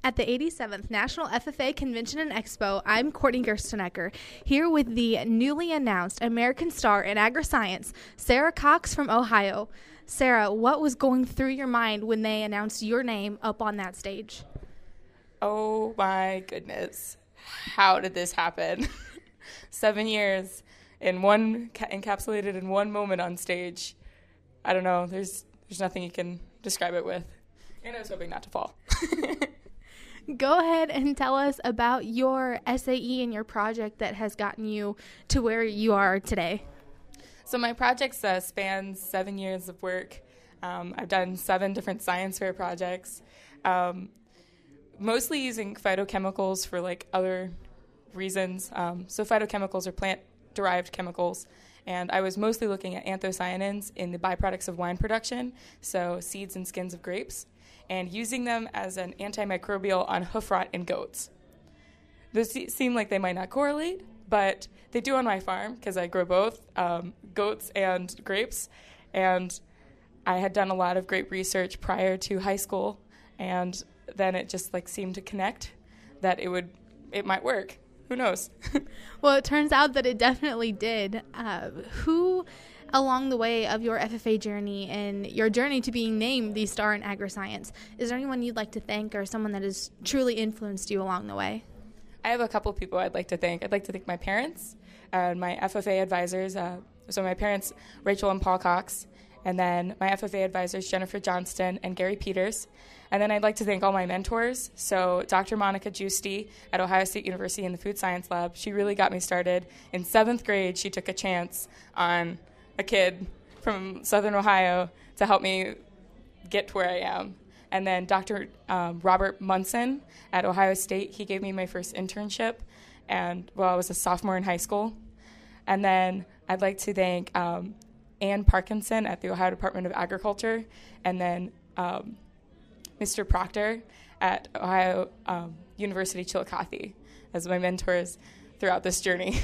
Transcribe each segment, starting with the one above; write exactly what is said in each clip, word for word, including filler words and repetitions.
At the eighty-seventh National F F A Convention and Expo, I'm Courtney Gerstenecker, here with the newly announced American Star in Agri-Science, Sarah Cox from Ohio. Sarah, what was going through your mind when they announced your name up on that stage? Oh my goodness. How did this happen? Seven years in one, ca- encapsulated in one moment on stage. I don't know. There's there's nothing you can describe it with. And I was hoping not to fall. Go ahead and tell us about your S A E and your project that has gotten you to where you are today. So my project uh, spans seven years of work. Um, I've done seven different science fair projects, um, mostly using phytochemicals for like other reasons. Um, so phytochemicals are plant-derived chemicals, and I was mostly looking at anthocyanins in the byproducts of wine production, so seeds and skins of grapes, and using them as an antimicrobial on hoof rot in goats. Those se- seem like they might not correlate, but they do on my farm because I grow both um, goats and grapes. And I had done a lot of grape research prior to high school, and then it just like seemed to connect that it would, it might work. Who knows? Well, it turns out that it definitely did. Uh, who, along the way of your F F A journey and your journey to being named the Star in Agri-Science, is there anyone you'd like to thank or someone that has truly influenced you along the way? I have a couple people I'd like to thank. I'd like to thank my parents and my F F A advisors. Uh, so my parents, Rachel and Paul Cox, and then my F F A advisors, Jennifer Johnston and Gary Peters. And then I'd like to thank all my mentors. So Doctor Monica Giusti at Ohio State University in the Food Science Lab. She really got me started. In seventh grade, she took a chance on a kid from Southern Ohio to help me get to where I am. And then Doctor Um, Robert Munson at Ohio State, he gave me my first internship, and well, I was a sophomore in high school. And then I'd like to thank um, Ann Parkinson at the Ohio Department of Agriculture, and then um, Mister Proctor at Ohio um, University Chillicothe as my mentors throughout this journey.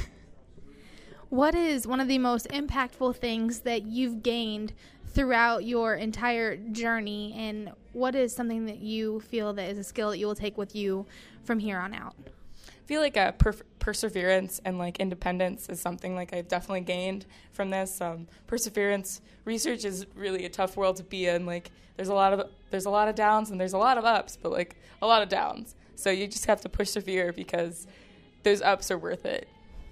What is one of the most impactful things that you've gained throughout your entire journey, and what is something that you feel that is a skill that you will take with you from here on out? I feel like a per- perseverance and like independence is something like I've definitely gained from this. Um, perseverance research is really a tough world to be in. Like there's a lot of there's a lot of downs and there's a lot of ups, but like a lot of downs. So you just have to persevere because those ups are worth it.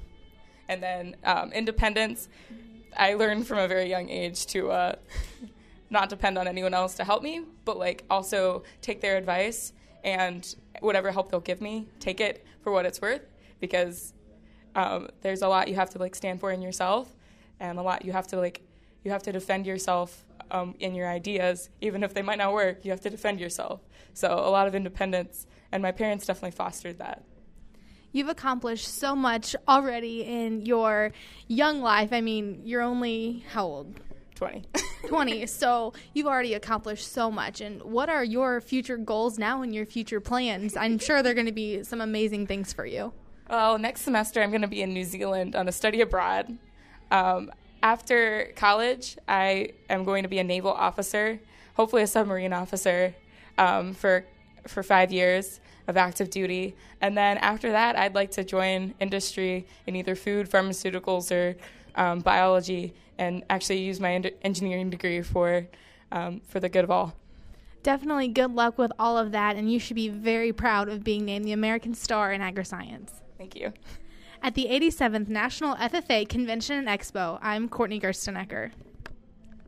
And then um, independence, I learned from a very young age to uh, not depend on anyone else to help me, but like also take their advice and whatever help they'll give me, take it for what it's worth, because um, there's a lot you have to like stand for in yourself, and a lot you have to like you have to defend yourself um, in your ideas, even if they might not work. You have to defend yourself. So a lot of independence, and my parents definitely fostered that. You've accomplished so much already in your young life. I mean, you're only, how old? twenty. twenty. So you've already accomplished so much. And what are your future goals now and your future plans? I'm sure there are going to be some amazing things for you. Well, next semester I'm going to be in New Zealand on a study abroad. Um, after college, I am going to be a naval officer, hopefully a submarine officer, um, for for five years of active duty. And then after that, I'd like to join industry in either food, pharmaceuticals, or um, biology, and actually use my en- engineering degree for um, for the good of all. Definitely good luck with all of that, and you should be very proud of being named the American Star in Agri-Science. Thank you. At the eighty-seventh National F F A Convention and Expo, I'm Courtney Gerstenecker.